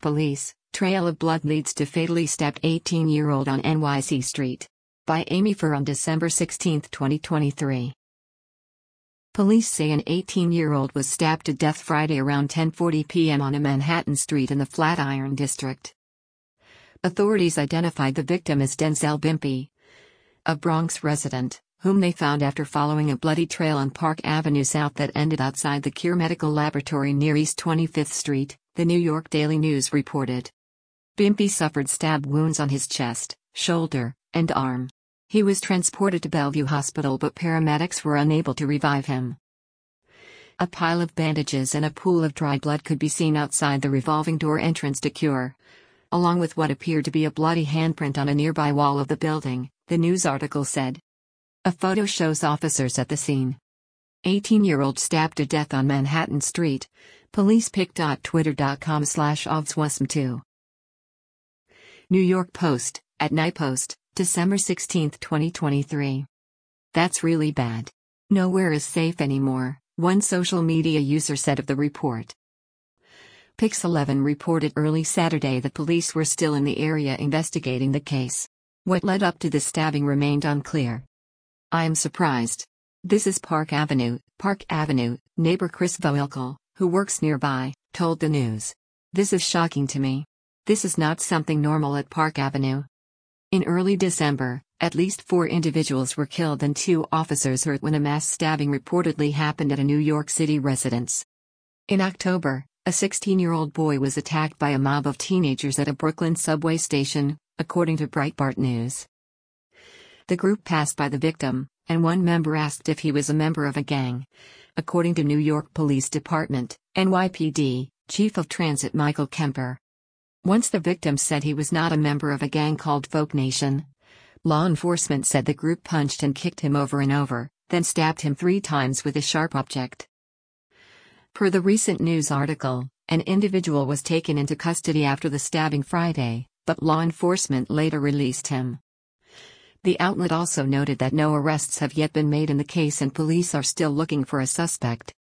Police, Trail of Blood leads to fatally stabbed 18-year-old on NYC Street. By Amy Furr on December 16, 2023. Police say an 18-year-old was stabbed to death Friday around 10:40 p.m. on a Manhattan street in the Flatiron district. Authorities identified the victim as Denzel Bimpey, a Bronx resident, whom they found after following a bloody trail on Park Avenue South that ended outside the Cure Medical Laboratory near East 25th Street, the New York Daily News reported. Bimpey suffered stab wounds on his chest, shoulder, and arm. He was transported to Bellevue Hospital but paramedics were unable to revive him. A pile of bandages and a pool of dry blood could be seen outside the revolving door entrance to Cure, along with what appeared to be a bloody handprint on a nearby wall of the building, the news article said. A photo shows officers at the scene. 18-year-old stabbed to death on Manhattan Street, police pic.twitter.com/ovswasm2. New York Post, at Night Post, December 16, 2023. That's really bad. Nowhere is safe anymore, one social media user said of the report. Pix11 reported early Saturday that police were still in the area investigating the case. What led up to the stabbing remained unclear. I am surprised. This is Park Avenue, neighbor Chris Voelkel, who works nearby, told the news. This is shocking to me. This is not something normal at Park Avenue. In early December, at least 4 individuals were killed and 2 officers hurt when a mass stabbing reportedly happened at a New York City residence. In October, a 16-year-old boy was attacked by a mob of teenagers at a Brooklyn subway station, according to Breitbart News. The group passed by the victim, and one member asked if he was a member of a gang. According to New York Police Department, NYPD, Chief of Transit Michael Kemper. Once the victim said he was not a member of a gang called Folk Nation. Law enforcement said the group punched and kicked him over and over, then stabbed him 3 times with a sharp object. Per the recent news article, an individual was taken into custody after the stabbing Friday, but law enforcement later released him. The outlet also noted that no arrests have yet been made in the case and police are still looking for a suspect.